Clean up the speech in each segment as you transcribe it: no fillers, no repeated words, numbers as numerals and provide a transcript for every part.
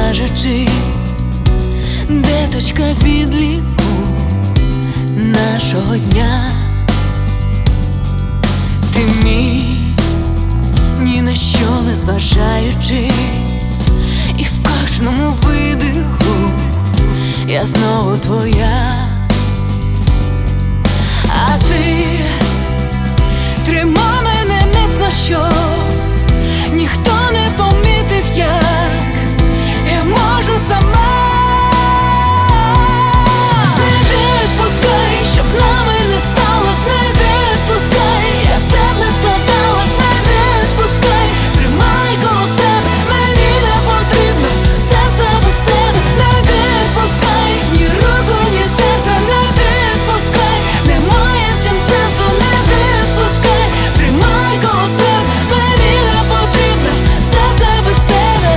кажучи, де точка відліку нашого дня? Ти мій, ні на що не зважаючи, і в кожному видиху я знову твоя. А ти тримай мене міцно, щоб ніхто не помітив, як я можу сама. Не відпускай, щоб з нами не сталось, не відпускай, я все б не складалось, не відпускай, тримай коло себе, мені не потрібно серце без тебе. Не відпускай, ні руку, ні серце, не відпускай, немає в цім сенсу, не відпускай, тримай коло себе, мені не потрібно серце без тебе.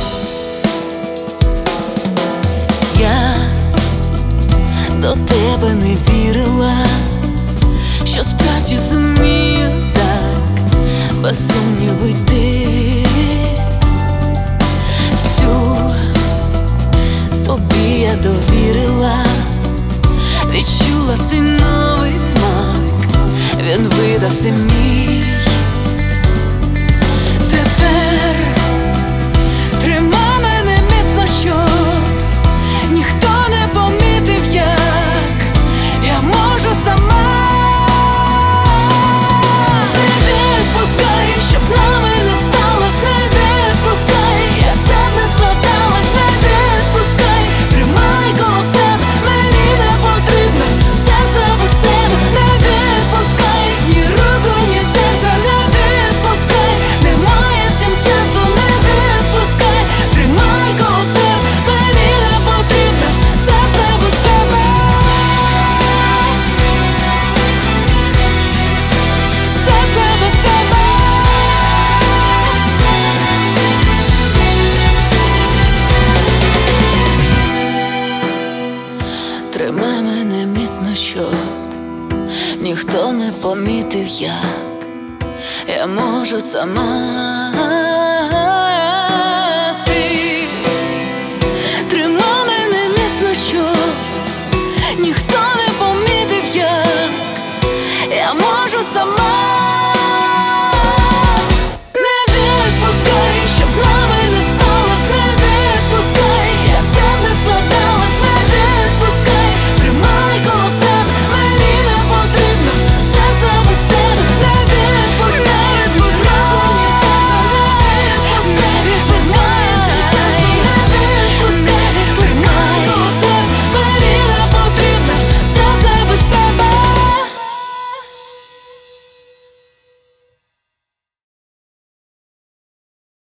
Я до тебе не вірила, що справді зумію так без сумніву йти. Всю тобі я довірила, відчула цей новий смак, він видався мій. Тепер тримай мене міцно, щоб ніхто не помітив, як я можу сама. Не відпускай, щоб з нами не сталось, не відпускай, я все б не складалось, не відпускай, тримай коло себе, мені не потрібно серце без тебе. Не відпускай, ні руку, ні серця, не відпускай, немає в цім сенсу, не відпускай, тримай коло себе, мені не потрібно серце без тебе. Серце без тебе. Тримай мене міцно, щоб ніхто не помітив, як я можу сама.